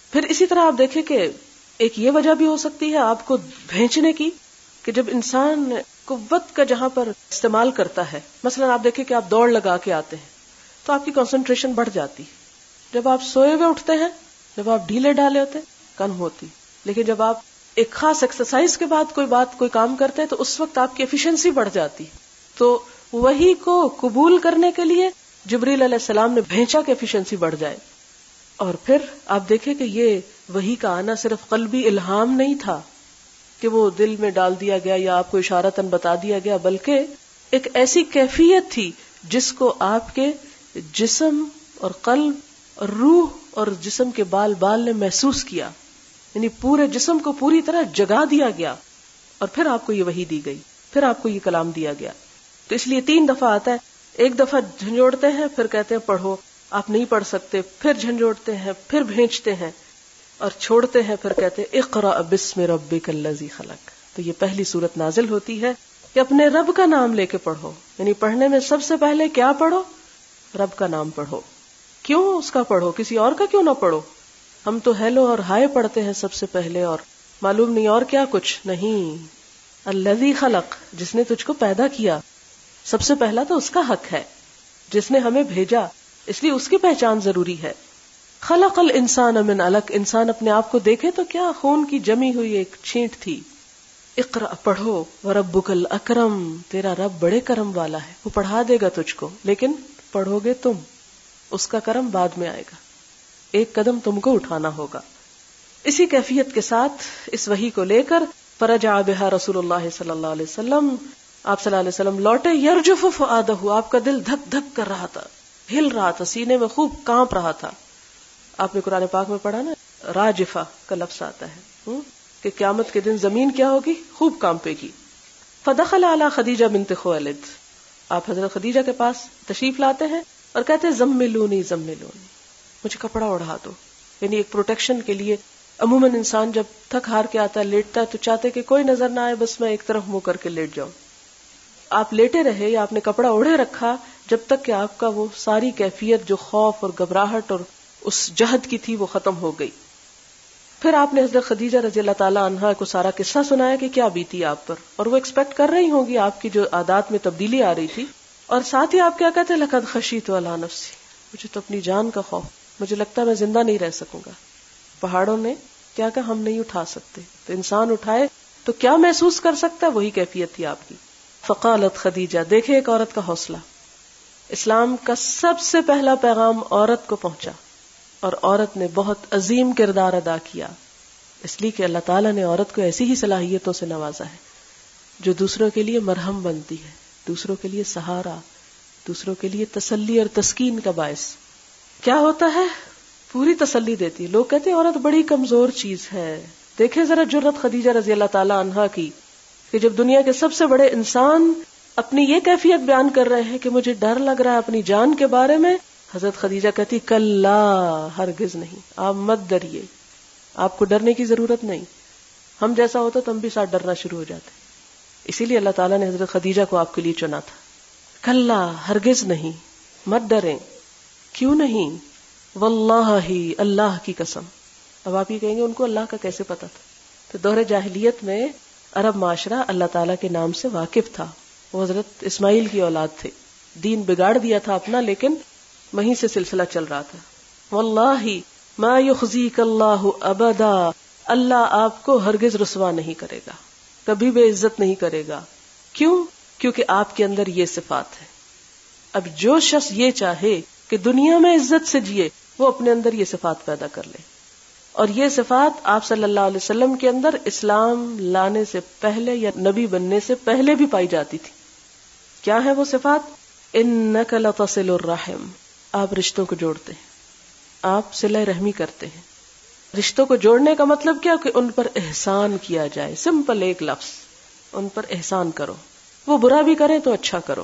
پھر اسی طرح آپ دیکھیں کہ ایک یہ وجہ بھی ہو سکتی ہے آپ کو بھیجنے کی کہ جب انسان قوت کا جہاں پر استعمال کرتا ہے، مثلا آپ دیکھیں کہ آپ دوڑ لگا کے آتے ہیں تو آپ کی کنسنٹریشن بڑھ جاتی، جب آپ سوئے ہوئے اٹھتے ہیں، جب آپ ڈھیلے ڈالے ہوتے کم ہوتی، لیکن جب آپ ایک خاص ایکسرسائز کے بعد کوئی کام کرتے ہیں تو اس وقت آپ کی ایفیشنسی بڑھ جاتی. تو وحی کو قبول کرنے کے لیے جبریل علیہ السلام نے بھیجا کہ ایفیشنسی بڑھ جائے. اور پھر آپ دیکھیں کہ یہ وحی کا آنا صرف قلبی الہام نہیں تھا کہ وہ دل میں ڈال دیا گیا یا آپ کو اشارتاً بتا دیا گیا، بلکہ ایک ایسی کیفیت تھی جس کو آپ کے جسم اور قلب اور روح اور جسم کے بال بال نے محسوس کیا، یعنی پورے جسم کو پوری طرح جگا دیا گیا. اور پھر آپ کو یہ وحی دی گئی، پھر آپ کو یہ کلام دیا گیا. تو اس لیے 3 دفعہ آتا ہے، ایک دفعہ جھنجھوڑتے ہیں، پھر کہتے ہیں پڑھو، آپ نہیں پڑھ سکتے، پھر جھنجھوڑتے ہیں، پھر بھیجتے ہیں اور چھوڑتے ہیں، پھر کہتے ہیں اقرأ بسم ربک الذی خلق. تو یہ پہلی سورت نازل ہوتی ہے کہ اپنے رب کا نام لے کے پڑھو، یعنی پڑھنے میں سب سے پہلے کیا پڑھو؟ رب کا نام پڑھو. کیوں اس کا پڑھو؟ کسی اور کا کیوں نہ پڑھو؟ ہم تو ہیلو اور ہائے پڑھتے ہیں سب سے پہلے، اور معلوم نہیں اور کیا کچھ نہیں. الذی خلق، جس نے تجھ کو پیدا کیا، سب سے پہلا تو اس کا حق ہے، جس نے ہمیں بھیجا، اس لیے اس کی پہچان ضروری ہے. خلق الانسان من علق، انسان اپنے آپ کو دیکھے تو کیا خون کی جمی ہوئی ایک چھینٹ تھی. اقرأ، پڑھو، وربک الاکرم، تیرا رب بڑے کرم والا ہے، وہ پڑھا دے گا تجھ کو، لیکن پڑھو گے تم، اس کا کرم بعد میں آئے گا، ایک قدم تم کو اٹھانا ہوگا. اسی کیفیت کے ساتھ اس وحی کو لے کر فرجع بها رسول اللہ صلی اللہ علیہ وسلم، آپ صلی اللہ علیہ وسلم لوٹے. یرجف فؤادہ، آپ کا دل دھک دھک کر رہا تھا، ہل رہا تھا، سینے میں خوب کانپ رہا تھا. آپ نے قرآن پاک میں پڑھا نا، راجفہ کا لفظ آتا ہے کہ قیامت کے دن زمین کیا ہوگی؟ خوب کانپے گی. فدخل علی خدیجہ بنت خویلد، آپ حضرت خدیجہ کے پاس تشریف لاتے ہیں اور کہتے ہیں زملونی زملونی، مجھے کپڑا اڑا دو. یعنی ایک پروٹیکشن کے لیے عموماً انسان جب تھک ہار کے آتا ہے، لیٹتا ہے، تو چاہتے کہ کوئی نظر نہ آئے، بس میں ایک طرف منہ کر کے لیٹ جاؤں. آپ لیٹے رہے یا آپ نے کپڑا اوڑھے رکھا جب تک کہ آپ کا وہ ساری کیفیت جو خوف اور گھبراہٹ اور اس جہد کی تھی وہ ختم ہو گئی. پھر آپ نے حضرت خدیجہ رضی اللہ تعالی عنہا کو سارا قصہ سنایا کہ کیا بیتی آپ پر، اور وہ ایکسپیکٹ کر رہی ہوں گی آپ کی جو عادات میں تبدیلی آ رہی تھی. اور ساتھ ہی آپ کیا کہتے ہیں؟ لقد خشیت علی نفسی، مجھے تو اپنی جان کا خوف، مجھے لگتا ہے میں زندہ نہیں رہ سکوں گا. پہاڑوں نے کیا کہا؟ ہم نہیں اٹھا سکتے. تو انسان اٹھائے تو کیا محسوس کر سکتا ہے؟ وہی کیفیت تھی آپ کی. فقالت خدیجہ، دیکھیں ایک عورت کا حوصلہ. اسلام کا سب سے پہلا پیغام عورت کو پہنچا اور عورت نے بہت عظیم کردار ادا کیا، اس لیے کہ اللہ تعالیٰ نے عورت کو ایسی ہی صلاحیتوں سے نوازا ہے جو دوسروں کے لیے مرہم بنتی ہے، دوسروں کے لیے سہارا، دوسروں کے لیے تسلی اور تسکین کا باعث. کیا ہوتا ہے؟ پوری تسلی دیتی ہے. لوگ کہتے ہیں عورت بڑی کمزور چیز ہے. دیکھیں ذرا جرت خدیجہ رضی اللہ تعالی عنہا کی کہ جب دنیا کے سب سے بڑے انسان اپنی یہ کیفیت بیان کر رہے ہیں کہ مجھے ڈر لگ رہا ہے اپنی جان کے بارے میں، حضرت خدیجہ کہتی کلا، ہرگز نہیں، آپ مت ڈریے، آپ کو ڈرنے کی ضرورت نہیں. ہم جیسا ہوتا تو ہم بھی ساتھ ڈرنا شروع ہو جاتے. اسی لیے اللہ تعالیٰ نے حضرت خدیجہ کو آپ کے لیے چنا تھا. کلا، ہرگز نہیں، مت ڈریں. کیوں نہیں؟ واللہ ہی، اللہ کی قسم. اب آپ یہ کہیں گے ان کو اللہ کا کیسے پتا تھا؟ تو دور جاہلیت میں عرب معاشرہ اللہ تعالیٰ کے نام سے واقف تھا. وہ حضرت اسماعیل کی اولاد تھے، دین بگاڑ دیا تھا اپنا، لیکن وہیں سے سلسلہ چل رہا تھا. واللہ ما یخزیک اللہ ابدا، اللہ آپ کو ہرگز رسوا نہیں کرے گا، کبھی بے عزت نہیں کرے گا. کیوں؟ کیونکہ آپ کے اندر یہ صفات ہے. اب جو شخص یہ چاہے کہ دنیا میں عزت سے جیے، وہ اپنے اندر یہ صفات پیدا کر لے. اور یہ صفات آپ صلی اللہ علیہ وسلم کے اندر اسلام لانے سے پہلے یا نبی بننے سے پہلے بھی پائی جاتی تھی. کیا ہے وہ صفات؟ انک لتصل الرحم، آپ رشتوں کو جوڑتے ہیں، آپ صلہ رحمی کرتے ہیں. رشتوں کو جوڑنے کا مطلب کیا؟ کہ ان پر احسان کیا جائے. سمپل ایک لفظ، ان پر احسان کرو. وہ برا بھی کریں تو اچھا کرو.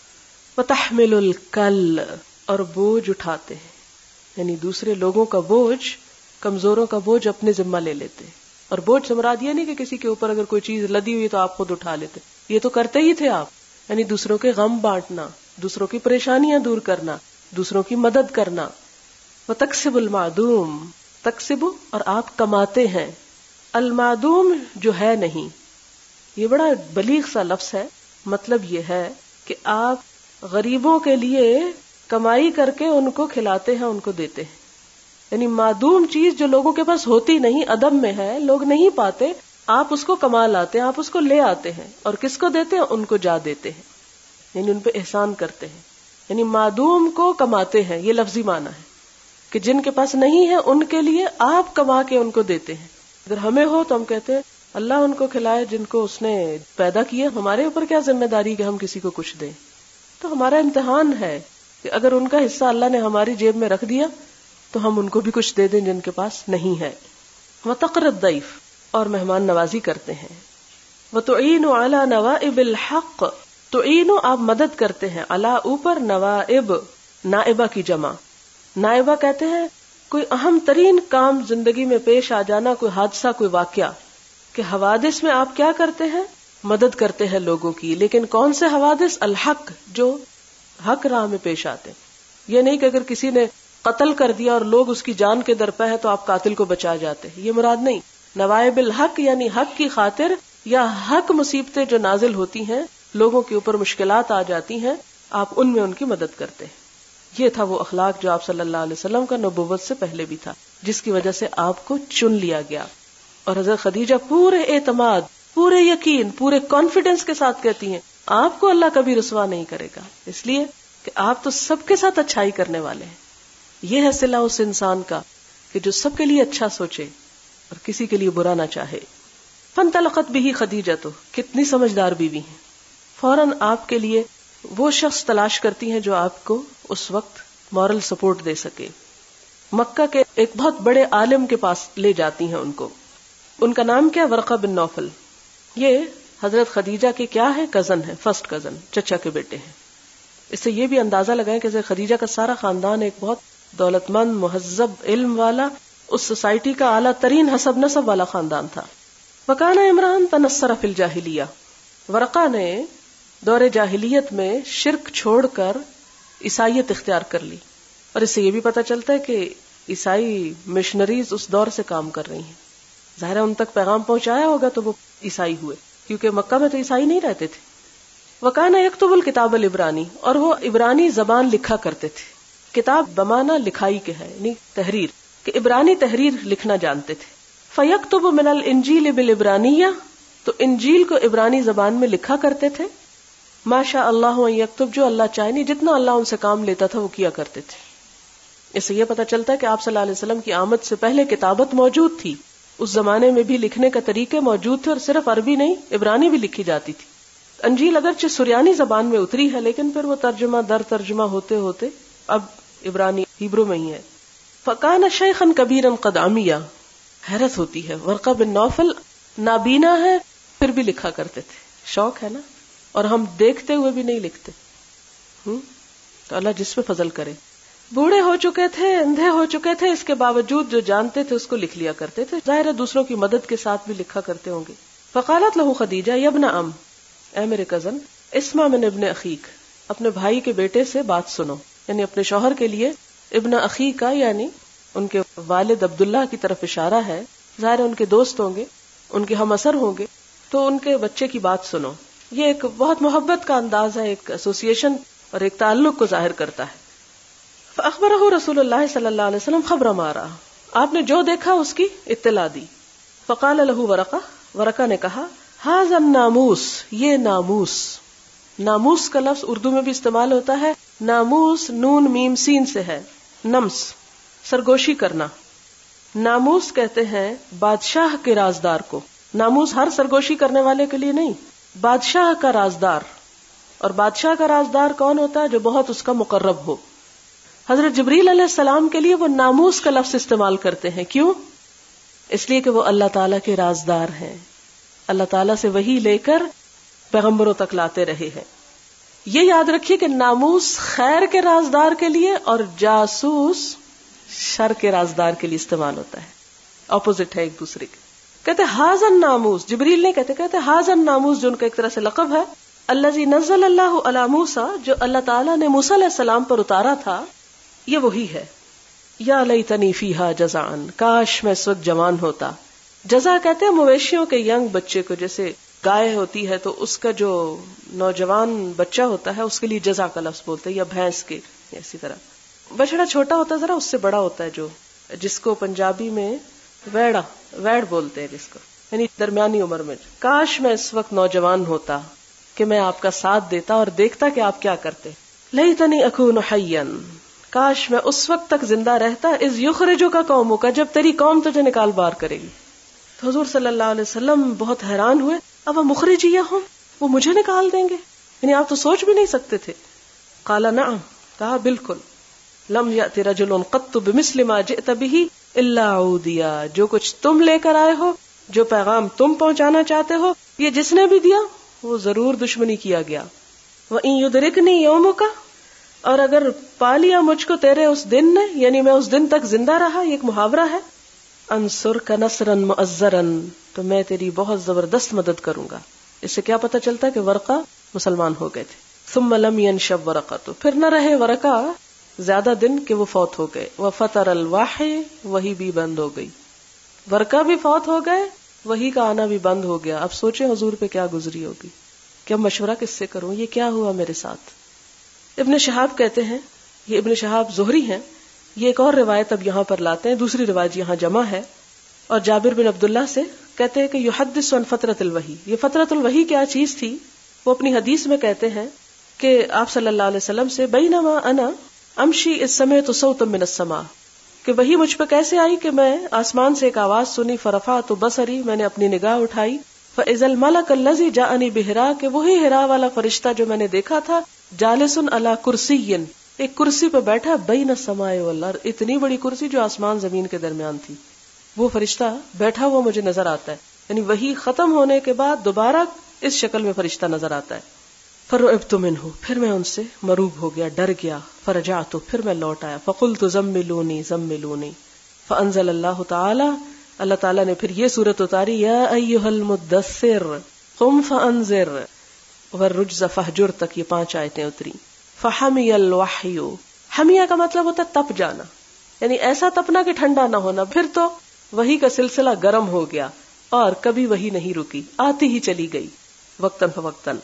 وتحمل الکل، اور بوجھ اٹھاتے ہیں، یعنی دوسرے لوگوں کا بوجھ، کمزوروں کا بوجھ اپنے ذمہ لے لیتے. اور بوجھ سے مراد یہ نہیں کہ کسی کے اوپر اگر کوئی چیز لدی ہوئی تو آپ خود اٹھا لیتے، یہ تو کرتے ہی تھے آپ. یعنی دوسروں کے غم بانٹنا، دوسروں کی پریشانیاں دور کرنا، دوسروں کی مدد کرنا. وتکسب المعدوم، تکسبو اور آپ کماتے ہیں، المعدوم جو ہے نہیں. یہ بڑا بلیغ سا لفظ ہے. مطلب یہ ہے کہ آپ غریبوں کے لیے کمائی کر کے ان کو کھلاتے ہیں، ان کو دیتے ہیں. یعنی معدوم چیز جو لوگوں کے پاس ہوتی نہیں، عدم میں ہے، لوگ نہیں پاتے، آپ اس کو کما لاتے ہیں، آپ اس کو لے آتے ہیں اور کس کو دیتے ہیں؟ ان کو جا دیتے ہیں، یعنی ان پہ احسان کرتے ہیں. یعنی معدوم کو کماتے ہیں، یہ لفظی معنی ہے کہ جن کے پاس نہیں ہے ان کے لیے آپ کما کے ان کو دیتے ہیں. اگر ہمیں ہو تو ہم کہتے ہیں اللہ ان کو کھلائے جن کو اس نے پیدا کیا، ہمارے اوپر کیا ذمہ داری کہ ہم کسی کو کچھ دیں. تو ہمارا امتحان ہے کہ اگر ان کا حصہ اللہ نے ہماری جیب میں رکھ دیا تو ہم ان کو بھی کچھ دے دیں جن کے پاس نہیں ہے. وتقر الضیف اور مہمان نوازی کرتے ہیں. وتعین علی نوائب الحق، تعین آپ مدد کرتے ہیں، علی اوپر، نوائب نائبہ کی جمع. نائبہ کہتے ہیں کوئی اہم ترین کام زندگی میں پیش آ جانا، کوئی حادثہ، کوئی واقعہ، کہ حوادث میں آپ کیا کرتے ہیں؟ مدد کرتے ہیں لوگوں کی. لیکن کون سے حوادث؟ الحق، جو حق راہ میں پیش آتے ہیں. یہ نہیں کہ اگر کسی نے قتل کر دیا اور لوگ اس کی جان کے درپے ہیں تو آپ قاتل کو بچا جاتے ہیں، یہ مراد نہیں. نوائب الحق یعنی حق کی خاطر یا حق مصیبتیں جو نازل ہوتی ہیں، لوگوں کے اوپر مشکلات آ جاتی ہیں، آپ ان میں ان کی مدد کرتے ہیں. یہ تھا وہ اخلاق جو آپ صلی اللہ علیہ وسلم کا نبوت سے پہلے بھی تھا، جس کی وجہ سے آپ کو چن لیا گیا. اور حضرت خدیجہ پورے اعتماد، پورے یقین، پورے کانفیڈنس کے ساتھ کہتی ہیں آپ کو اللہ کبھی رسوا نہیں کرے گا، اس لیے کہ آپ تو سب کے ساتھ اچھائی کرنے والے ہیں. یہ ہے صلہ اس انسان کا کہ جو سب کے لیے اچھا سوچے اور کسی کے لیے برا نہ چاہے. فانطلقت به خدیجہ، کتنی سمجھدار بیوی ہیں. فوراً آپ کے لیے وہ شخص تلاش کرتی ہیں جو آپ کو اس وقت مورل سپورٹ دے سکے. مکہ کے ایک بہت بڑے عالم کے پاس لے جاتی ہیں ان کو. ان کا نام کیا؟ ورقہ بن نوفل. یہ حضرت خدیجہ کے کیا ہے؟ کزن ہے، فرسٹ کزن، چچا کے بیٹے ہیں. اس سے یہ بھی اندازہ لگائیں کہ حضرت خدیجہ کا سارا خاندان ایک بہت دولت مند، مہذب، علم والا، اس سوسائٹی کا اعلیٰ ترین حسب نسب والا خاندان تھا. وکان عمران تنصر فی الجاہلیہ، ورقہ نے دور جاہلیت میں شرک چھوڑ کر عیسائیت اختیار کر لی. اور اس سے یہ بھی پتہ چلتا ہے کہ عیسائی مشنریز اس دور سے کام کر رہی ہیں. ظاہر ان تک پیغام پہنچایا ہوگا تو وہ عیسائی ہوئے، کیونکہ مکہ میں تو عیسائی نہیں رہتے تھے. وکان یکتب الکتاب العبرانی، اور وہ عبرانی زبان لکھا کرتے تھے. کتاب بمانا لکھائی کے ہے، یعنی تحریر، کہ عبرانی تحریر لکھنا جانتے تھے. فیکتب من الانجیل بالعبرانیہ، تو انجیل کو عبرانی زبان میں لکھا کرتے تھے. ما شاء اللہ ان یکتب، جو اللہ چاہے، نہیں جتنا اللہ ان سے کام لیتا تھا وہ کیا کرتے تھے. اس سے یہ پتہ چلتا ہے کہ آپ صلی اللہ علیہ وسلم کی آمد سے پہلے کتابت موجود تھی. اس زمانے میں بھی لکھنے کا طریقے موجود تھے، اور صرف عربی نہیں، عبرانی بھی لکھی جاتی تھی. انجیل اگرچہ سریانی زبان میں اتری ہے، لیکن پھر وہ ترجمہ در ترجمہ ہوتے ہوتے اب عبرانی ہیبرو میں ہی ہے. فکان شیخا کبیرا قد عمی، حیرت ہوتی ہے، ورقہ بن نوفل نابینا ہے پھر بھی لکھا کرتے تھے. شوق ہے نا، اور ہم دیکھتے ہوئے بھی نہیں لکھتے. تو اللہ جس پہ فضل کرے. بوڑھے ہو چکے تھے، اندھے ہو چکے تھے، اس کے باوجود جو جانتے تھے اس کو لکھ لیا کرتے تھے. ظاہر ہے دوسروں کی مدد کے ساتھ بھی لکھا کرتے ہوں گے. فقالت له خدیجہ یا ابن ام، اے میرے کزن، اسمع من ابن اخیک، اپنے بھائی کے بیٹے سے بات سنو. یعنی اپنے شوہر کے لیے ابن اخی کا یعنی ان کے والد عبداللہ کی طرف اشارہ ہے. ظاہر ان کے دوست ہوں گے، ان کے ہم اثر ہوں گے، تو ان کے بچے کی بات سنو. یہ ایک بہت محبت کا انداز ہے، ایک ایسوسیشن اور ایک تعلق کو ظاہر کرتا ہے. فاخبرہ رسول اللہ صلی اللہ علیہ وسلم خبر ما رأى، آپ نے جو دیکھا اس کی اطلاع دی. فقال له ورقہ، ورقہ نے کہا ھذا الناموس، یہ ناموس. ناموس کا لفظ اردو میں بھی استعمال ہوتا ہے. ناموس نون میم سین سے ہے، نمس، سرگوشی کرنا. ناموس کہتے ہیں بادشاہ کے رازدار کو. ناموس ہر سرگوشی کرنے والے کے لیے نہیں، بادشاہ کا رازدار. اور بادشاہ کا رازدار کون ہوتا ہے؟ جو بہت اس کا مقرب ہو. حضرت جبریل علیہ السلام کے لیے وہ ناموس کا لفظ استعمال کرتے ہیں. کیوں؟ اس لیے کہ وہ اللہ تعالیٰ کے رازدار ہیں، اللہ تعالیٰ سے وحی لے کر پیغمبروں تک لاتے رہے ہیں. یہ یاد رکھیے کہ ناموس خیر کے رازدار کے لیے اور جاسوس شر کے رازدار کے لیے استعمال ہوتا ہے. اپوزٹ ہے ایک دوسرے کے. کہتے ھذا الناموس، جبریل نہیں کہتے ھذا الناموس، جو ان کا ایک طرح سے لقب ہے. الذی نزل اللہ علی موسیٰ، جو اللہ تعالیٰ نے موسیٰ علیہ السلام پر اتارا تھا، یہ وہی ہے. یا لیتنی فیہا جزعن، کاش میں اس وقت جوان ہوتا. جزع کہتے ہیں مویشیوں کے ینگ بچے کو، جیسے گائے ہوتی ہے تو اس کا جو نوجوان بچہ ہوتا ہے اس کے لیے جزع کا لفظ بولتے ہیں، یا بھینس کے اسی طرح. بچڑا چھوٹا ہوتا ہے ذرا، اس سے بڑا ہوتا ہے جو جس کو پنجابی میں ویڑ بولتے ہیں جس کو، یعنی درمیانی عمر میں. کاش میں اس وقت نوجوان ہوتا کہ میں آپ کا ساتھ دیتا اور دیکھتا کہ آپ کیا کرتے. لیتنی اکون حیا، کاش میں اس وقت تک زندہ رہتا اذ یخرجک قومک، جب تیری قوم تجھے نکال باہر کرے گی. تو حضور صلی اللہ علیہ وسلم بہت حیران ہوئے، اب مخرجیہم، وہ مجھے نکال دیں گے، یعنی آپ تو سوچ بھی نہیں سکتے تھے. قال نعم، کہا بالکل. لم یأت رجل قط بمثل ما جئت به الا عودیا، جو کچھ تم لے کر آئے ہو، جو پیغام تم پہنچانا چاہتے ہو، یہ جس نے بھی دیا وہ ضرور دشمنی کیا گیا. وَإِن يُدْرِكْنِي يَوْمُكَ، اور اگر پا لیا مجھ کو تیرے اس دن نے، یعنی میں اس دن تک زندہ رہا، یہ ایک محاورہ ہے، انصرک نصرا مؤزرا، تو میں تیری بہت زبردست مدد کروں گا. اس سے کیا پتہ چلتا ہے کہ ورقہ مسلمان ہو گئے تھے. ثم لم ينشب ورقہ، تو پھر نہ رہے ورقہ زیادہ دن کہ وہ فوت ہو گئے. وفتر الوحی، وہی بھی بند ہو گئی. ورقہ بھی فوت ہو گئے، وہی کا آنا بھی بند ہو گیا. اب سوچیں حضور پہ کیا گزری ہوگی کہ اب مشورہ کس سے کروں، یہ کیا ہوا میرے ساتھ. ابن شہاب کہتے ہیں، یہ ابن شہاب زہری ہیں، یہ ایک اور روایت اب یہاں پر لاتے ہیں، دوسری روایت یہاں جمع ہے. اور جابر بن عبداللہ سے کہتے ہیں کہ یحدث عن فترۃ الوحی، یہ فترۃ الوحی کیا چیز تھی. وہ اپنی حدیث میں کہتے ہیں کہ آپ صلی اللہ علیہ وسلم سے بینما انا امشی اذ سمعت صوتا من السماء، کہ وہی مجھ پہ کیسے آئی کہ میں آسمان سے ایک آواز سنی. فرفعت بصری، میں نے اپنی نگاہ اٹھائی. فاذا الملک الذی جاءنی بحرا، کہ وہی حرا والا فرشتہ جو میں نے دیکھا تھا، جالس علی کرسی، ایک کرسی پہ بیٹھا، بین السماء والارض، اتنی بڑی کرسی جو آسمان زمین کے درمیان تھی، وہ فرشتہ بیٹھا ہوا مجھے نظر آتا ہے. یعنی وہی ختم ہونے کے بعد دوبارہ اس شکل میں فرشتہ نظر آتا ہے. فرعبت منہ، پھر میں ان سے مروب ہو گیا، ڈر گیا. فرجعت، پھر میں لوٹ آیا. فقلت زملونی زملونی، فانزل اللہ تعالی، اللہ تعالیٰ نے پھر یہ سورت اتاری، یا ایھا المدثر قم فانذر والرجز فہجر، تک یہ 5 آیتیں اتری. فحمی الوحی، حمیہ کا مطلب ہوتا ہے تپ جانا، یعنی ایسا تپنا کہ ٹھنڈا نہ ہونا. پھر تو وہی کا سلسلہ گرم ہو گیا اور کبھی وہی نہیں رکی، آتی ہی چلی گئی وقتاً فوقتاً.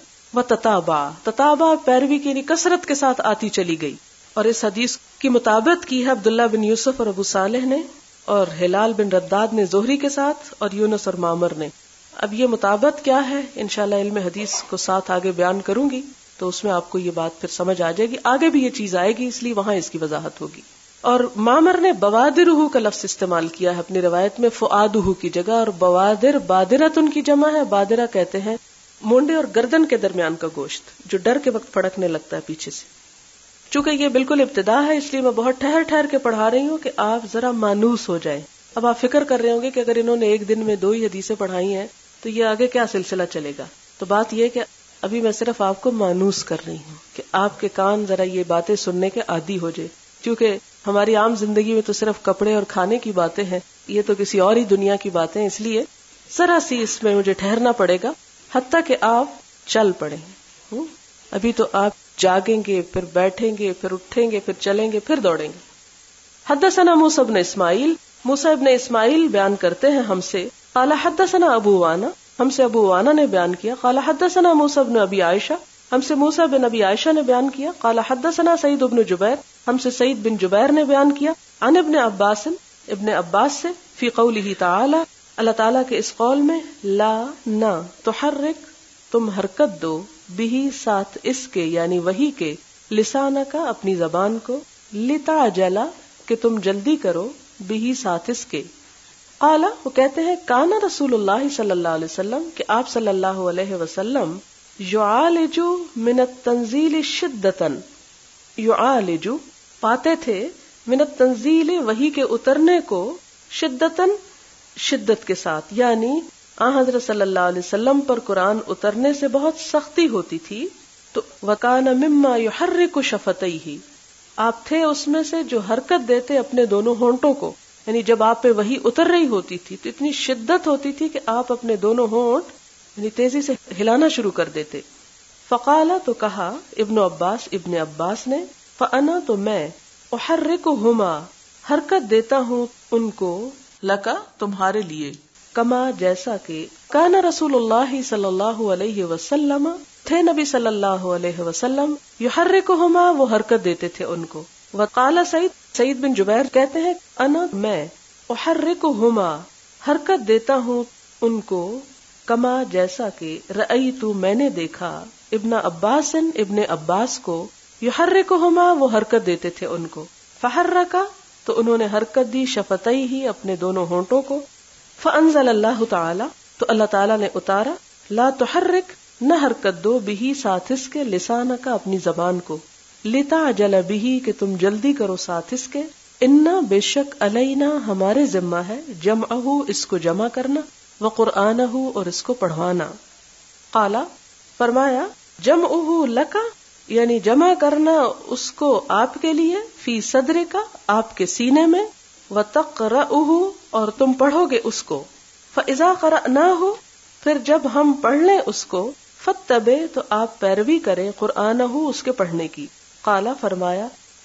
تتابع پیروی کی کثرت کے ساتھ آتی چلی گئی. اور اس حدیث کی مطابقت کی ہے عبداللہ بن یوسف اور ابو صالح نے، اور ہلال بن رداد نے زہری کے ساتھ، اور یونس اور معمر نے. اب یہ مطابقت کیا ہے انشاءاللہ علم حدیث کو ساتھ آگے بیان کروں گی تو اس میں آپ کو یہ بات پھر سمجھ آ جائے گی. آگے بھی یہ چیز آئے گی، اس لیے وہاں اس کی وضاحت ہوگی. اور معمر نے بوادرہ کا لفظ استعمال کیا ہے اپنی روایت میں فؤادہ کی جگہ، اور بوادر بادرۃ ان کی جمع ہے. بادرہ کہتے ہیں مونڈے اور گردن کے درمیان کا گوشت جو ڈر کے وقت پھڑکنے لگتا ہے پیچھے سے. چونکہ یہ بالکل ابتدا ہے اس لیے میں بہت ٹھہر ٹھہر کے پڑھا رہی ہوں کہ آپ ذرا مانوس ہو جائیں. اب آپ فکر کر رہے ہوں گے کہ اگر انہوں نے ایک دن میں 2 ہی حدیثیں پڑھائی ہیں تو یہ آگے کیا سلسلہ چلے گا. تو بات یہ کہ ابھی میں صرف آپ کو مانوس کر رہی ہوں کہ آپ کے کان ذرا یہ باتیں سننے کے عادی ہو جائے. کیونکہ ہماری عام زندگی میں تو صرف کپڑے اور کھانے کی باتیں ہیں، یہ تو کسی اور ہی دنیا کی باتیں، اس لیے ذرا سی اس میں مجھے ٹھہرنا پڑے گا حتیٰ کہ آپ چل پڑیں. ابھی تو آپ جاگیں گے، پھر بیٹھیں گے، پھر اٹھیں گے، پھر چلیں گے، پھر دوڑیں گے. حدثنا موسیٰ بن اسماعیل، موسیٰ ابن اسماعیل بیان کرتے ہیں ہم سے، قال حدثنا ابو وانا، ہم سے ابو وانا نے بیان کیا، قال حدثنا موسیٰ بن ابی عائشہ، ہم سے موسیٰ بن ابی عائشہ نے بیان کیا، قال حدثنا سعید بن جبیر، ہم سے سعید بن جبیر نے بیان کیا، عن ابن عباس، ابن عباس سے، فی قولہ تعالی، اللہ تعالیٰ کے اس قول میں، لا نہ تحرک، تم حرکت دو، بھی ساتھ اس کے یعنی وہی کے، لسانہ کا اپنی زبان کو، لتعجلا کہ تم جلدی کرو، بھی ساتھ اس کے. قال وہ کہتے ہیں کان رسول اللہ صلی اللہ علیہ وسلم کہ آپ صلی اللہ علیہ وسلم یعالج من التنزیل شدتاً، یعالج پاتے تھے، من التنزیل وحی کے اترنے کو، شدتاً شدت کے ساتھ، یعنی حضرت صلی اللہ علیہ وسلم پر قرآن اترنے سے بہت سختی ہوتی تھی. تو وَكَانَ مِمَّا يُحَرِّكُ شَفَتَيْهِ، آپ تھے اس میں سے جو حرکت دیتے اپنے دونوں ہونٹوں کو، یعنی جب آپ پہ وہی اتر رہی ہوتی تھی تو اتنی شدت ہوتی تھی کہ آپ اپنے دونوں ہونٹ یعنی تیزی سے ہلانا شروع کر دیتے. فقال تو کہا ابن عباس نے، فانا تو میں، احرکہما حرکت دیتا ہوں ان کو، لکا تمہارے لیے، کما جیسا کہ، کان رسول اللہ صلی اللہ علیہ وسلم تھے نبی صلی اللہ علیہ وسلم، یحرکہما وہ حرکت دیتے تھے ان کو. وقال سعید بن جبیر کہتے ہیں، انا میں، احرکہما حرکت دیتا ہوں ان کو، کما جیسا کہ، رأیت میں نے دیکھا، ابن عباس ابن عباس کو، یحرکہما وہ حرکت دیتے تھے ان کو. فحرکا تو انہوں نے حرکت دی، شفتئی ہی اپنے دونوں ہونٹوں کو. فانزل اللہ تعالی تو اللہ تعالی نے اتارا، لا تحرک نہ حرکت دو، بہی ساتھ اس کے، لسانک اپنی زبان کو، لتعجل بہی کہ تم جلدی کرو ساتھ اس کے، انا بے شک علینا ہمارے ذمہ ہے، جمعہ اس کو جمع کرنا، وقرآنہ اور اس کو پڑھوانا. قالا فرمایا، جمعہ لکا یعنی جمع کرنا اس کو آپ کے لیے، فی صدرک آپ کے سینے میں، وتقرأہ اور تم پڑھو گے اس کو، فاذا قرأناہ پھر جب ہم پڑھ لیں اس کو، فاتبع تو آپ پیروی کریں، قرآنہ اس کے پڑھنے کی. قالا فرمایا،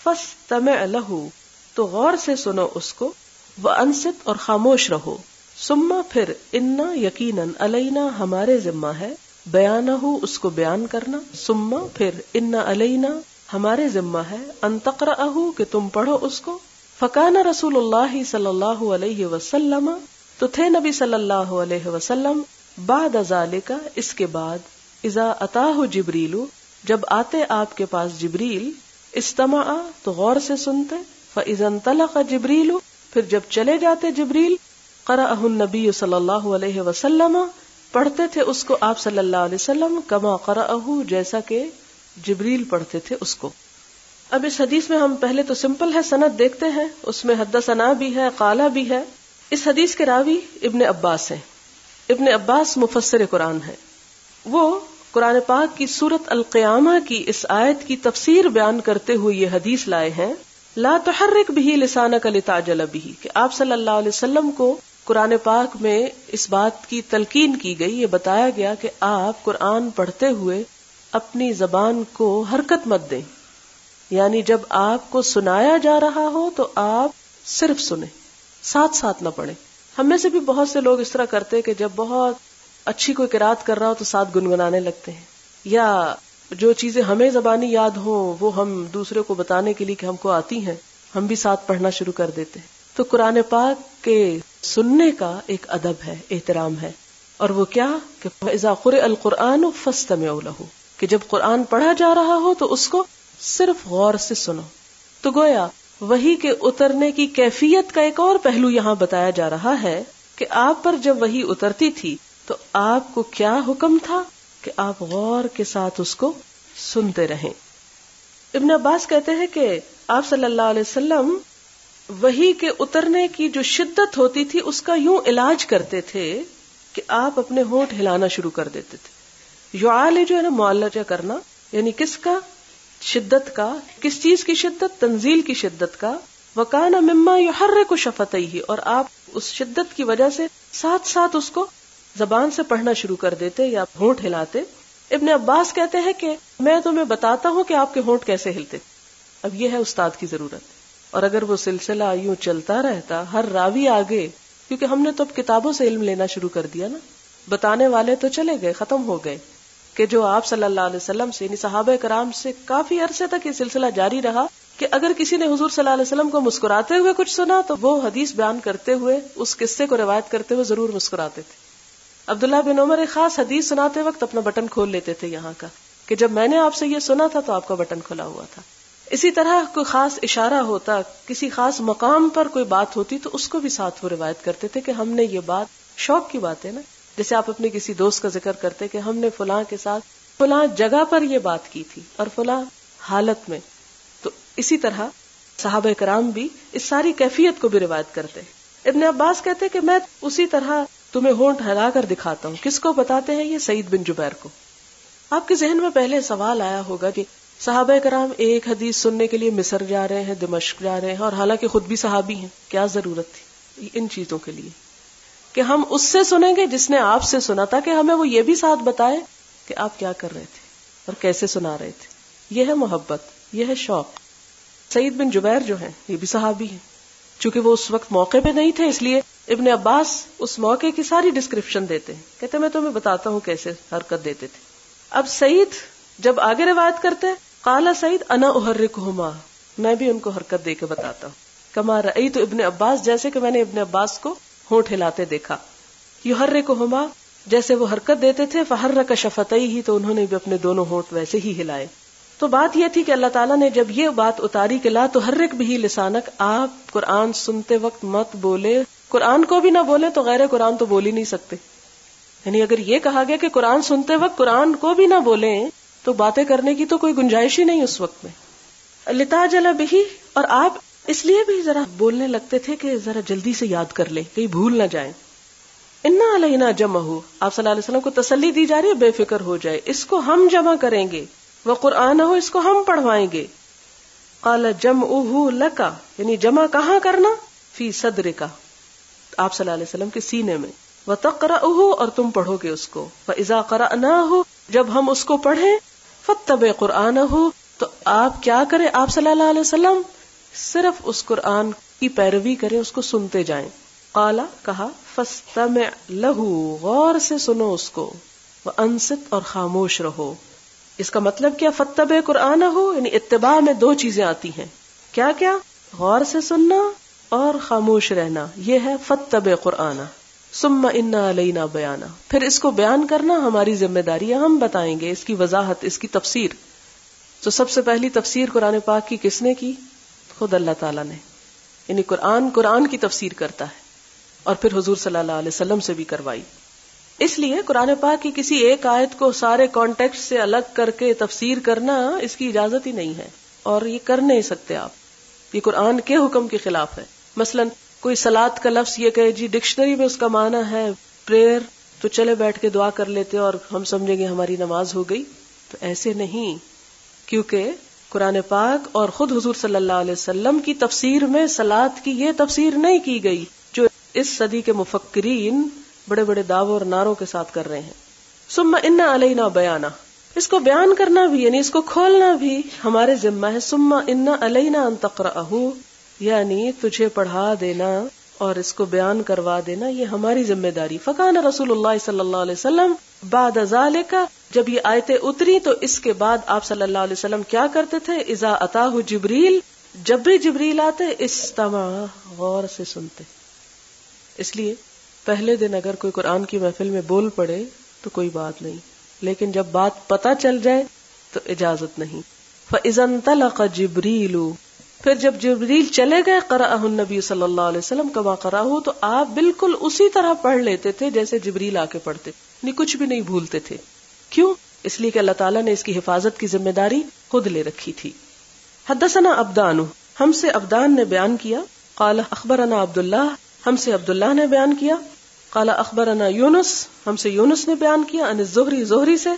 فاستمع لہ تو غور سے سنو اس کو، وانصت اور خاموش رہو، ثم پھر، انا یقیناً، علینا ہمارے ذمہ ہے، بیانہ اس کو بیان کرنا، ثم پھر، انا علینا ہمارے ذمہ ہے، ان تقرأہ کہ تم پڑھو اس کو. فکان رسول اللہ صلی اللہ علیہ وسلم تو تھے نبی صلی اللہ علیہ وسلم، بعد ذالک اس کے بعد، اذا اتاہ جبریل جب آتے آپ کے پاس جبریل، استمع تو غور سے سنتے، فاذا انطلق جبریل پھر جب چلے جاتے جبریل، قرأہ النبی صلی اللہ علیہ وسلم پڑھتے تھے اس کو آپ صلی اللہ علیہ وسلم، کما قرأہ جیسا کہ جبریل پڑھتے تھے اس کو. اب اس حدیث میں ہم پہلے تو سمپل ہے سند دیکھتے ہیں، اس میں حدثنا بھی ہے، قالا بھی ہے. اس حدیث کے راوی ابن عباس ہیں. ابن عباس مفسر قرآن ہے. وہ قرآن پاک کی سورۃ القیامہ کی اس آیت کی تفسیر بیان کرتے ہوئے یہ حدیث لائے ہیں، لا تحرک بہ لسانک لتعجل بہ، کہ آپ صلی اللہ علیہ وسلم کو قرآن پاک میں اس بات کی تلقین کی گئی، یہ بتایا گیا کہ آپ قرآن پڑھتے ہوئے اپنی زبان کو حرکت مت دیں، یعنی جب آپ کو سنایا جا رہا ہو تو آپ صرف سنیں، ساتھ ساتھ نہ پڑھیں. ہم میں سے بھی بہت سے لوگ اس طرح کرتے کہ جب بہت اچھی کوئی قرات کر رہا ہو تو ساتھ گنگنانے لگتے ہیں، یا جو چیزیں ہمیں زبانی یاد ہوں وہ ہم دوسرے کو بتانے کے لیے کہ ہم کو آتی ہیں، ہم بھی ساتھ پڑھنا شروع کر دیتے ہیں. تو قرآن پاک کے سننے کا ایک ادب ہے، احترام ہے، اور وہ کیا کہ اذا قرئ القرآن فاستمعوا لہ، کہ جب قرآن پڑھا جا رہا ہو تو اس کو صرف غور سے سنو. تو گویا وحی کے اترنے کی کیفیت کا ایک اور پہلو یہاں بتایا جا رہا ہے کہ آپ پر جب وحی اترتی تھی تو آپ کو کیا حکم تھا کہ آپ غور کے ساتھ اس کو سنتے رہیں. ابن عباس کہتے ہیں کہ آپ صلی اللہ علیہ وسلم وحی کے اترنے کی جو شدت ہوتی تھی اس کا یوں علاج کرتے تھے کہ آپ اپنے ہونٹ ہلانا شروع کر دیتے تھے. یعالج جو ہے نا، معالجہ کرنا، یعنی کس کا؟ شدت کا. کس چیز کی شدت؟ تنزیل کی شدت کا. وکان مما یحرک شفتیہ، اور آپ اس شدت کی وجہ سے ساتھ ساتھ اس کو زبان سے پڑھنا شروع کر دیتے یا ہونٹ ہلاتے. ابن عباس کہتے ہیں کہ میں تمہیں بتاتا ہوں کہ آپ کے ہونٹ کیسے ہلتے. اب یہ ہے استاد کی ضرورت، اور اگر وہ سلسلہ یوں چلتا رہتا، ہر راوی آگے، کیونکہ ہم نے تو اب کتابوں سے علم لینا شروع کر دیا نا، بتانے والے تو چلے گئے، ختم ہو گئے، کہ جو آپ صلی اللہ علیہ وسلم سے یعنی صحابہ کرام سے کافی عرصے تک یہ سلسلہ جاری رہا کہ اگر کسی نے حضور صلی اللہ علیہ وسلم کو مسکراتے ہوئے کچھ سنا تو وہ حدیث بیان کرتے ہوئے، اس قصے کو روایت کرتے ہوئے ضرور مسکراتے تھے. عبداللہ بن عمر ایک خاص حدیث سناتے وقت اپنا بٹن کھول لیتے تھے یہاں کا، کہ جب میں نے آپ سے یہ سنا تھا تو آپ کا بٹن کھلا ہوا تھا. اسی طرح کوئی خاص اشارہ ہوتا، کسی خاص مقام پر کوئی بات ہوتی تو اس کو بھی ساتھ وہ روایت کرتے تھے کہ ہم نے یہ بات، شوق کی بات ہے نا، جیسے آپ اپنے کسی دوست کا ذکر کرتے کہ ہم نے فلاں کے ساتھ فلاں جگہ پر یہ بات کی تھی اور فلاں حالت میں. تو اسی طرح صحابہ کرام بھی اس ساری کیفیت کو بھی روایت کرتے. ابن عباس کہتے کہ میں اسی طرح تمہیں ہونٹ ہلا کر دکھاتا ہوں. کس کو بتاتے ہیں؟ یہ سعید بن جبیر کو. آپ کے ذہن میں پہلے سوال آیا ہوگا کہ صحابہ کرام ایک حدیث سننے کے لیے مصر جا رہے ہیں، دمشق جا رہے ہیں، اور حالانکہ خود بھی صحابی ہیں، کیا ضرورت تھی ان چیزوں کے لیے کہ ہم اس سے سنیں گے جس نے آپ سے سنا تھا، کہ ہمیں وہ یہ بھی ساتھ بتائے کہ آپ کیا کر رہے تھے اور کیسے سنا رہے تھے. یہ ہے محبت، یہ ہے شوق. سعید بن جبیر جو ہیں یہ بھی صحابی ہیں، چونکہ وہ اس وقت موقع پہ نہیں تھے، اس لیے ابن عباس اس موقع کی ساری ڈسکرپشن دیتے ہیں، کہتے میں تمہیں بتاتا ہوں کیسے حرکت دیتے تھے. اب سعید جب آگے روایت کرتے قال سعید انا احرکہما، میں بھی ان کو حرکت دے کے بتاتا ہوں. کما رأیت ابن عباس، جیسے کہ میں نے ابن عباس کو ہونٹ ہلاتے دیکھا. یحرکہما، جیسے وہ حرکت دیتے تھے، فحرک شفتیہ، تو انہوں نے بھی اپنے دونوں ہونٹ ویسے ہی ہلائے. تو بات یہ تھی کہ اللہ تعالیٰ نے جب یہ بات اتاری کہ لا تحرک بہ لسانک، آپ قرآن سنتے وقت مت بولے، قرآن کو بھی نہ بولے تو غیر قرآن تو بول ہی نہیں سکتے. یعنی اگر یہ کہا گیا کہ قرآن سنتے وقت قرآن کو بھی نہ بولیں تو باتیں کرنے کی تو کوئی گنجائش ہی نہیں اس وقت میں. لتعجل بہ، اور آپ اس لیے بھی ذرا بولنے لگتے تھے کہ ذرا جلدی سے یاد کر لیں، کہیں بھول نہ جائیں. انا علینا جمعہ، آپ صلی اللہ علیہ وسلم کو تسلی دی جا رہی ہے بے فکر ہو جائے، اس کو ہم جمع کریں گے، وقرآنہ، اس کو ہم پڑھوائیں گے. قال جمعہ لک، یعنی جمع کہاں کرنا، فی صدرک، آپ صلی اللہ علیہ وسلم کے سینے میں، وتقرأہ، اور تم پڑھو گے اس کو، فاذا قرأناہ، جب ہم اس کو پڑھیں، فاتبع قرآنہ، تو آپ کیا کریں، آپ صلی اللہ علیہ وسلم صرف اس قرآن کی پیروی کریں، اس کو سنتے جائیں. قال، کہا، فاستمع لہ، غور سے سنو اس کو، وانصت، اور خاموش رہو. اس کا مطلب کیا، فاتبع قرآنہ، یعنی اتباع میں دو چیزیں آتی ہیں، کیا کیا، غور سے سننا اور خاموش رہنا، یہ ہے فاتبع قرآنہ. ثم ان علینا بیانہ، پھر اس کو بیان کرنا ہماری ذمہ داری ہے، ہم بتائیں گے اس کی وضاحت، اس کی تفسیر. تو سب سے پہلی تفسیر قرآن پاک کی کس نے کی، خود اللہ تعالیٰ نے. یعنی قرآن کی تفسیر کرتا ہے، اور پھر حضور صلی اللہ علیہ وسلم سے بھی کروائی. اس لیے قرآن پاک کی کسی ایک آیت کو سارے کانٹیکسٹ سے الگ کر کے تفسیر کرنا اس کی اجازت ہی نہیں ہے، اور یہ کر نہیں سکتے آپ، یہ قرآن کے حکم کے خلاف ہے. مثلا کوئی صلاۃ کا لفظ یہ کہے جی ڈکشنری میں اس کا معنی ہے پریئر، تو چلے بیٹھ کے دعا کر لیتے اور ہم سمجھیں گے ہماری نماز ہو گئی. تو ایسے نہیں، کیونکہ قرآن پاک اور خود حضور صلی اللہ علیہ وسلم کی تفسیر میں صلاۃ کی یہ تفسیر نہیں کی گئی جو اس صدی کے مفکرین بڑے بڑے دعووں اور نعروں کے ساتھ کر رہے ہیں. ثم ان علینا بیانہ، اس کو بیان کرنا بھی، یعنی اس کو کھولنا بھی ہمارے ذمہ ہے. ثم ان علینا ان تقرأہ، یعنی تجھے پڑھا دینا اور اس کو بیان کروا دینا، یہ ہماری ذمہ داری. فکان رسول اللہ صلی اللہ علیہ وسلم بعد ذالک، جب یہ آیتیں اتری تو اس کے بعد آپ صلی اللہ علیہ وسلم کیا کرتے تھے، اذا اتاہ جبریل، جب بھی جبریل آتے استمع، غور سے سنتے. اس لیے پہلے دن اگر کوئی قرآن کی محفل میں بول پڑے تو کوئی بات نہیں، لیکن جب بات پتہ چل جائے تو اجازت نہیں. فَإِذَا انطَلَقَ جِبْرِيلُ، پھر جب جبریل چلے گئے، قرأہ النبی صلی اللہ علیہ وسلم کما قرأہ، تو آپ بالکل اسی طرح پڑھ لیتے تھے جیسے جبریل آ کے پڑھتے، نہیں کچھ بھی نہیں بھولتے تھے. کیوں؟ اس لیے کہ اللہ تعالیٰ نے اس کی حفاظت کی ذمہ داری خود لے رکھی تھی. حدثنا ابدان، ہم سے ابدان نے بیان کیا. قال اخبرنا عبداللہ، ہم سے عبداللہ نے بیان کیا. قال اخبرنا یونس، ہم سے یونس نے بیان کیا. عن الزہری، زہری سے.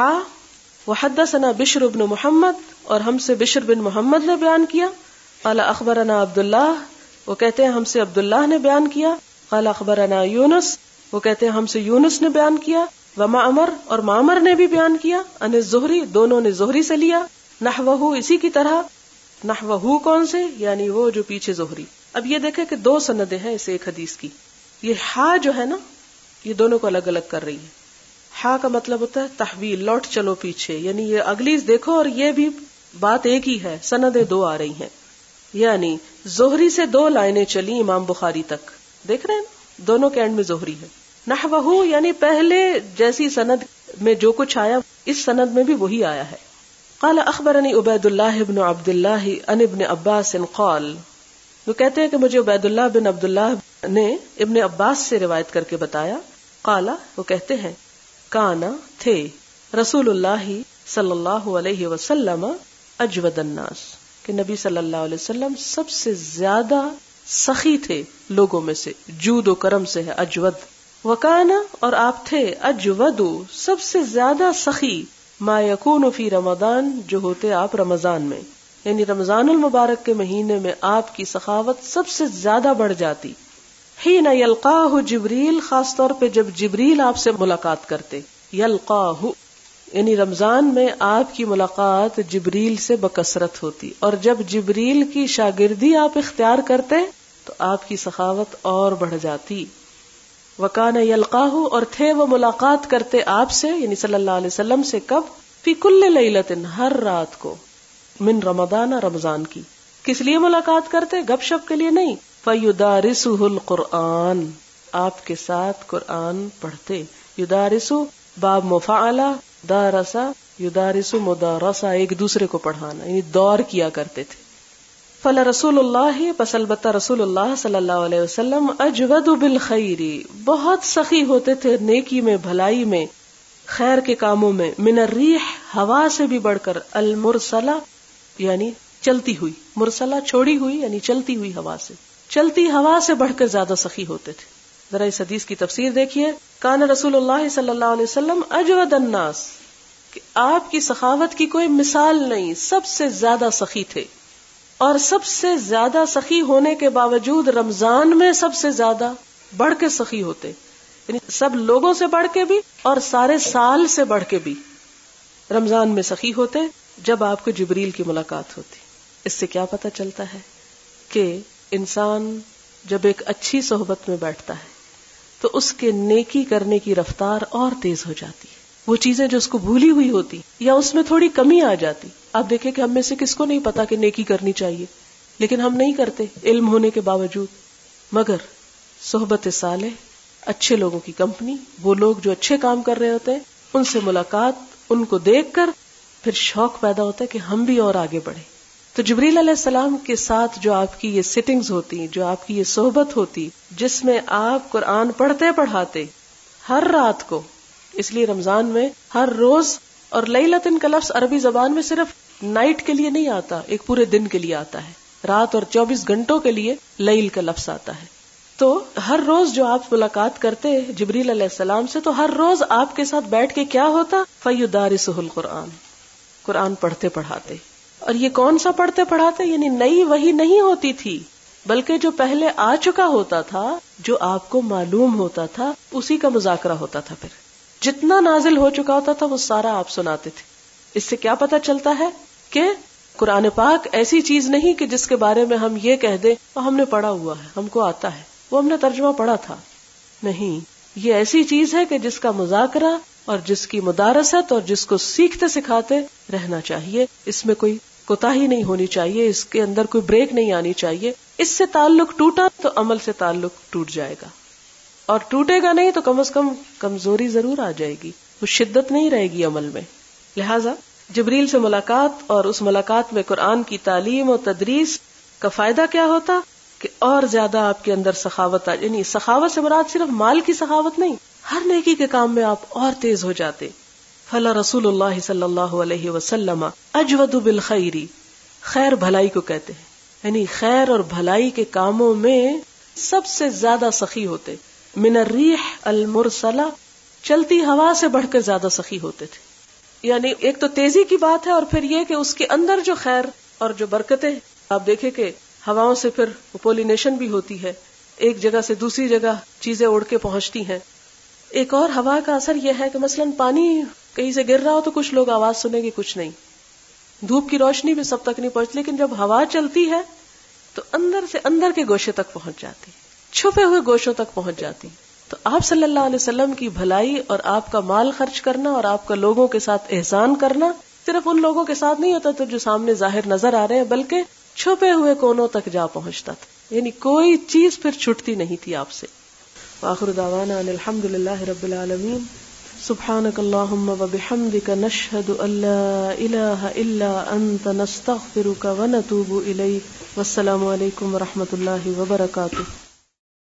وحدثنا بشر بن محمد، اور ہم سے بشر بن محمد نے بیان کیا. قال اخبرنا عبداللہ، وہ کہتے ہیں ہم سے عبداللہ نے بیان کیا. قال اخبرنا یونس، وہ کہتے ہیں ہم سے یونس نے بیان کیا. ومعمر، اور معمر نے بھی بیان کیا. عن الزہری، دونوں نے زہری سے لیا. نحوہ، اسی کی طرح. نحوہ کون سے، یعنی وہ جو پیچھے زہری. اب یہ دیکھیں کہ دو سندیں ہیں اس ایک حدیث کی. یہ ہا جو ہے نا، یہ دونوں کو الگ الگ کر رہی ہے. ہا کا مطلب ہوتا ہے تحویل، لوٹ چلو پیچھے، یعنی یہ اگلی دیکھو اور یہ بھی بات ایک ہی ہے، سندیں دو آ رہی ہیں. یعنی زہری سے دو لائنیں چلی امام بخاری تک، دیکھ رہے ہیں نا، دونوں کے اینڈ میں زہری ہے. نحوہ یعنی پہلے جیسی سند میں جو کچھ آیا اس سند میں بھی وہی آیا ہے. قال اخبرنی عبید اللہ بن عبد اللہ عن ابن عباس قال، وہ کہتے ہیں کہ مجھے عبید اللہ بن عبد اللہ نے ابن عباس سے روایت کر کے بتایا. قال، وہ کہتے ہیں کانا، تھے، رسول اللہ صلی اللہ علیہ وسلم اجود الناس، کہ نبی صلی اللہ علیہ وسلم سب سے زیادہ سخی تھے لوگوں میں سے. جود و کرم سے ہے اجود. وکانا، اور آپ تھے، اجود، سب سے زیادہ سخی، ما یکون فی رمضان، جو ہوتے آپ رمضان میں، یعنی رمضان المبارک کے مہینے میں آپ کی سخاوت سب سے زیادہ بڑھ جاتی. حین یلقاہ جبریل، خاص طور پہ جب جبریل آپ سے ملاقات کرتے. یلقاہ یعنی رمضان میں آپ کی ملاقات جبریل سے بکثرت ہوتی، اور جب جبریل کی شاگردی آپ اختیار کرتے تو آپ کی سخاوت اور بڑھ جاتی. وکان یلقاہ، اور تھے وہ ملاقات کرتے آپ سے یعنی صلی اللہ علیہ وسلم سے. کب؟ فی کل لیلۃ، ہر رات کو. من رمضان، رمضان کی. کس لیے ملاقات کرتے؟ گپ شپ کے لیے نہیں. فیدارسہ القرآن، آپ کے ساتھ قرآن پڑھتے. یدارسو باب مفعلہ، دارسا یدارسو مدارسہ، ایک دوسرے کو پڑھانا یعنی دور کیا کرتے تھے. فلا رسول اللہ، پس البتہ رسول اللہ صلی اللہ علیہ وسلم اجود بالخیر، بہت سخی ہوتے تھے نیکی میں، بھلائی میں، خیر کے کاموں میں. من الریح، ہوا سے بھی بڑھ کر. المرسلہ یعنی چلتی ہوئی، مرسلہ چھوڑی ہوئی یعنی چلتی ہوئی ہوا سے. چلتی ہوا سے بڑھ کر زیادہ سخی ہوتے تھے. ذرا اس حدیث کی تفسیر دیکھیے. کان رسول اللہ صلی اللہ علیہ وسلم اجود الناس، کہ آپ کی سخاوت کی کوئی مثال نہیں، سب سے زیادہ سخی تھے. اور سب سے زیادہ سخی ہونے کے باوجود رمضان میں سب سے زیادہ بڑھ کے سخی ہوتے، یعنی سب لوگوں سے بڑھ کے بھی اور سارے سال سے بڑھ کے بھی رمضان میں سخی ہوتے جب آپ کو جبریل کی ملاقات ہوتی. اس سے کیا پتہ چلتا ہے کہ انسان جب ایک اچھی صحبت میں بیٹھتا ہے تو اس کے نیکی کرنے کی رفتار اور تیز ہو جاتی ہے. وہ چیزیں جو اس کو بھولی ہوئی ہوتی یا اس میں تھوڑی کمی آ جاتی. آپ دیکھیں کہ ہم میں سے کس کو نہیں پتا کہ نیکی کرنی چاہیے، لیکن ہم نہیں کرتے علم ہونے کے باوجود. مگر صحبت صالح، اچھے لوگوں کی کمپنی، وہ لوگ جو اچھے کام کر رہے ہوتے ہیں ان سے ملاقات، ان کو دیکھ کر پھر شوق پیدا ہوتا ہے کہ ہم بھی اور آگے بڑھیں. تو جبریل علیہ السلام کے ساتھ جو آپ کی یہ سٹنگز ہوتی، جو آپ کی یہ صحبت ہوتی، جس میں آپ قرآن پڑھتے پڑھاتے ہر رات کو، اس لیے رمضان میں ہر روز، اور لیلۃ کا لفظ عربی زبان میں صرف نائٹ کے لیے نہیں آتا، ایک پورے دن کے لیے آتا ہے. رات اور 24 گھنٹوں کے لیے لیل کا لفظ آتا ہے. تو ہر روز جو آپ ملاقات کرتے جبریل علیہ السلام سے، تو ہر روز آپ کے ساتھ بیٹھ کے کیا ہوتا؟ فیدارسہ القرآن، قرآن پڑھتے پڑھاتے. اور یہ کون سا پڑھتے پڑھاتے؟ یعنی نئی وحی نہیں ہوتی تھی، بلکہ جو پہلے آ چکا ہوتا تھا، جو آپ کو معلوم ہوتا تھا، اسی کا مذاکرہ ہوتا تھا. پھر جتنا نازل ہو چکا ہوتا تھا وہ سارا آپ سناتے تھے. اس سے کیا پتہ چلتا ہے کہ قرآن پاک ایسی چیز نہیں کہ جس کے بارے میں ہم یہ کہہ دیں اور ہم نے پڑھا ہوا ہے، ہم کو آتا ہے، وہ ہم نے ترجمہ پڑھا تھا. نہیں، یہ ایسی چیز ہے کہ جس کا مذاکرہ اور جس کی مدارست اور جس کو سیکھتے سکھاتے رہنا چاہیے. اس میں کوئی کوتاہی نہیں ہونی چاہیے، اس کے اندر کوئی بریک نہیں آنی چاہیے. اس سے تعلق ٹوٹا تو عمل سے تعلق ٹوٹ جائے گا، اور ٹوٹے گا نہیں تو کم از کم کمزوری ضرور آ جائے گی، وہ شدت نہیں رہے گی عمل میں. لہٰذا جبریل سے ملاقات اور اس ملاقات میں قرآن کی تعلیم و تدریس کا فائدہ کیا ہوتا کہ اور زیادہ آپ کے اندر سخاوت یعنی سخاوت سے مراد صرف مال کی سخاوت نہیں، ہر نیکی کے کام میں آپ اور تیز ہو جاتے. فلا رسول اللہ صلی اللہ علیہ وسلم اجود بالخیر، خیر بھلائی کو کہتے ہیں، یعنی خیر اور بھلائی کے کاموں میں سب سے زیادہ سخی ہوتے. من الریح المرسلہ، چلتی ہوا سے بڑھ کر زیادہ سخی ہوتے تھے. یعنی ایک تو تیزی کی بات ہے، اور پھر یہ کہ اس کے اندر جو خیر اور جو برکتیں، آپ دیکھیں کہ ہواؤں سے پھر پولینیشن بھی ہوتی ہے، ایک جگہ سے دوسری جگہ چیزیں اڑ کے پہنچتی ہیں. ایک اور ہوا کا اثر یہ ہے کہ مثلاً پانی کہیں سے گر رہا ہو تو کچھ لوگ آواز سنیں گے، کچھ نہیں. دھوپ کی روشنی بھی سب تک نہیں پہنچتی، لیکن جب ہوا چلتی ہے تو اندر سے اندر کے گوشے تک پہنچ جاتی، چھپے ہوئے گوشوں تک پہنچ جاتی. تو آپ صلی اللہ علیہ وسلم کی بھلائی اور آپ کا مال خرچ کرنا اور آپ کا لوگوں کے ساتھ احسان کرنا صرف ان لوگوں کے ساتھ نہیں ہوتا تو جو سامنے ظاہر نظر آ رہے ہیں، بلکہ چھپے ہوئے کونوں تک جا پہنچتا تھا. یعنی کوئی چیز پھر چھٹتی نہیں تھی آپ سے. وآخر دعوانا ان الحمد للہ رب العالمین. سبحانک اللہم وبحمدک نشہد ان لا الہ الا انت نستغفرک ونتوب الیک. والسلام علیکم ورحمۃ اللہ وبرکاتہ.